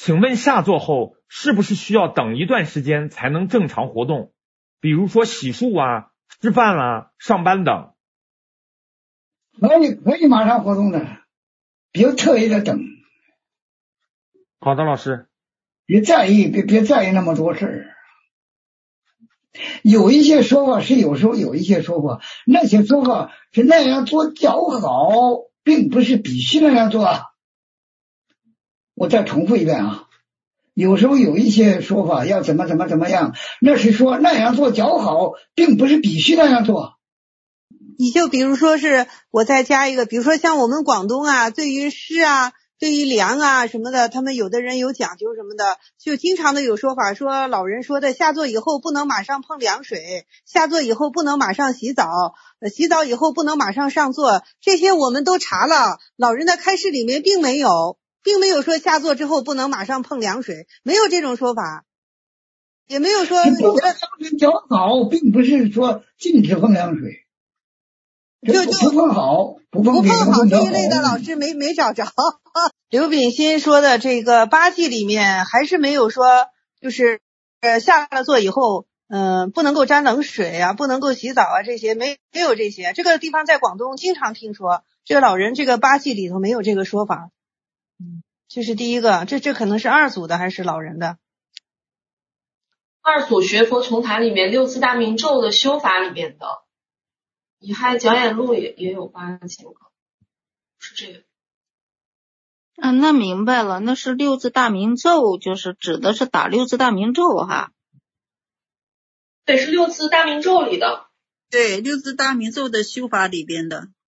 请问下坐后是不是需要等一段时间才能正常活动？比如说洗漱啊、吃饭啊、上班等。 可以马上活动的，别特意的等。 好的，老师。 别在意那么多事儿。有一些说法是有时候有一些说法，那些说法是那样做较好，并不是必须那样做。我再重复一遍啊，有时候有一些说法要怎么样，那是说那样做较好，并不是必须那样做。 你就比如说是我再加一个，比如说像我们广东啊，对于湿啊，对于凉啊什么的，他们有的人有讲究什么的，就经常的有说法，说老人说的下坐以后不能马上碰凉水，下坐以后不能马上洗澡，洗澡以后不能马上上座，这些我们都查了，老人的开示里面并没有说下坐之后不能马上碰凉水，没有这种说法，也没有说较好，并不是说禁止碰凉水。不碰好这一类的老师没找着。刘秉新说的这个8忌里面还是没有说，就是下了座以后，不能够沾冷水啊，不能够洗澡啊，这些没有这些。这个地方在广东经常听说，这个老人这个8忌里头没有这个说法。这是第一个，这可能是2组的还是老人的 ？2组学佛丛谈里面六字大明咒的修法里面的。乙亥讲演录也有8000个，是这个。 那明白了，那是六字大明咒，就是指的是打六字大明咒哈。 对，是六字大明咒里的。 对，六字大明咒的修法里边的。